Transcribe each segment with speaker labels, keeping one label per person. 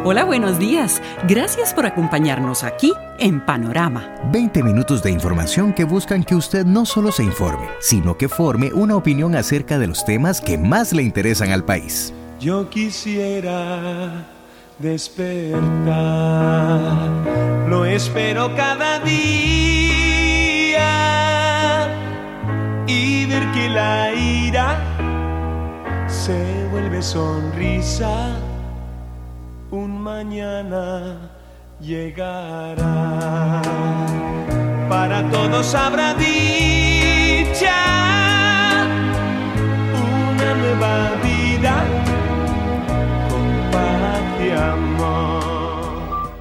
Speaker 1: Hola, buenos días. Gracias por acompañarnos aquí en Panorama.
Speaker 2: 20 minutos de información que buscan que usted no solo se informe, sino que forme una opinión acerca de los temas que más le interesan al país.
Speaker 3: Yo quisiera despertar, lo espero cada día y ver que la ira se vuelve sonrisa. Un mañana llegará, para todos habrá dicha, una nueva vida con paz y amor.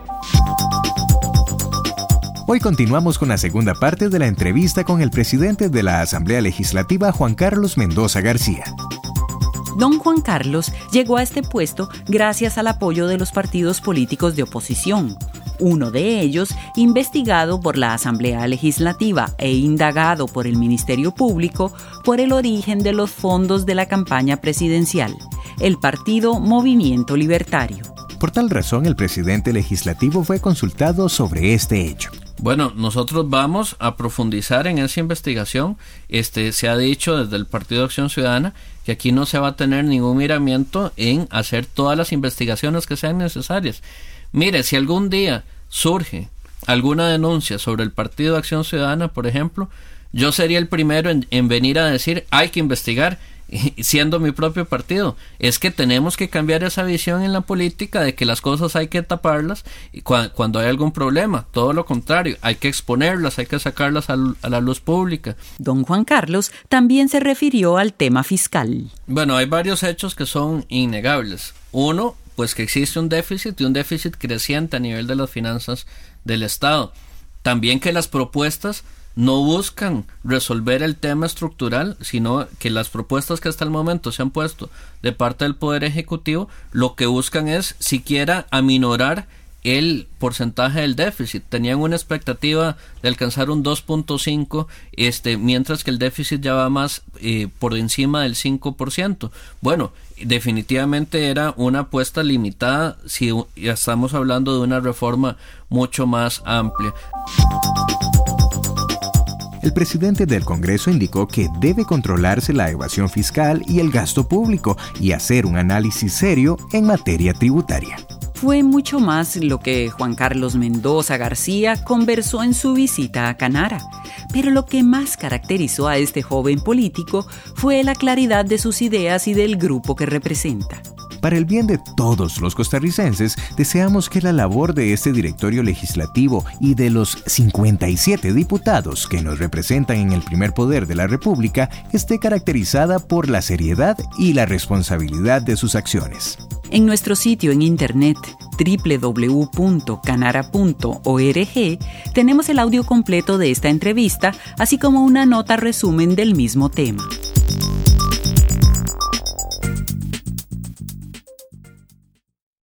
Speaker 2: Hoy continuamos con la segunda parte de la entrevista con el presidente de la Asamblea Legislativa, Juan Carlos Mendoza García.
Speaker 1: Don Juan Carlos llegó a este puesto gracias al apoyo de los partidos políticos de oposición. Uno de ellos, investigado por la Asamblea Legislativa e indagado por el Ministerio Público por el origen de los fondos de la campaña presidencial, el partido Movimiento Libertario.
Speaker 2: Por tal razón, el presidente legislativo fue consultado sobre este hecho.
Speaker 4: Bueno, nosotros vamos a profundizar en esa investigación. Se ha dicho desde el Partido Acción Ciudadana que aquí no se va a tener ningún miramiento en hacer todas las investigaciones que sean necesarias. Mire, si algún día surge alguna denuncia sobre el Partido Acción Ciudadana, por ejemplo, yo sería el primero en venir a decir hay que investigar, siendo mi propio partido. Es que tenemos que cambiar esa visión en la política de que las cosas hay que taparlas cuando hay algún problema. Todo lo contrario, hay que exponerlas, hay que sacarlas a la luz pública.
Speaker 1: Don Juan Carlos también se refirió al tema fiscal.
Speaker 4: Bueno, hay varios hechos que son innegables. Uno, pues que existe un déficit y un déficit creciente a nivel de las finanzas del Estado. También que las propuestas no buscan resolver el tema estructural, sino que las propuestas que hasta el momento se han puesto de parte del Poder Ejecutivo, lo que buscan es siquiera aminorar el porcentaje del déficit. Tenían una expectativa de alcanzar un 2.5, mientras que el déficit ya va más por encima del 5%. Bueno, definitivamente era una apuesta limitada si ya estamos hablando de una reforma mucho más amplia.
Speaker 2: El presidente del Congreso indicó que debe controlarse la evasión fiscal y el gasto público y hacer un análisis serio en materia tributaria.
Speaker 1: Fue mucho más lo que Juan Carlos Mendoza García conversó en su visita a Canara. Pero lo que más caracterizó a este joven político fue la claridad de sus ideas y del grupo que representa.
Speaker 2: Para el bien de todos los costarricenses, deseamos que la labor de este directorio legislativo y de los 57 diputados que nos representan en el primer poder de la República esté caracterizada por la seriedad y la responsabilidad de sus acciones.
Speaker 1: En nuestro sitio en internet www.canara.org tenemos el audio completo de esta entrevista, así como una nota resumen del mismo tema.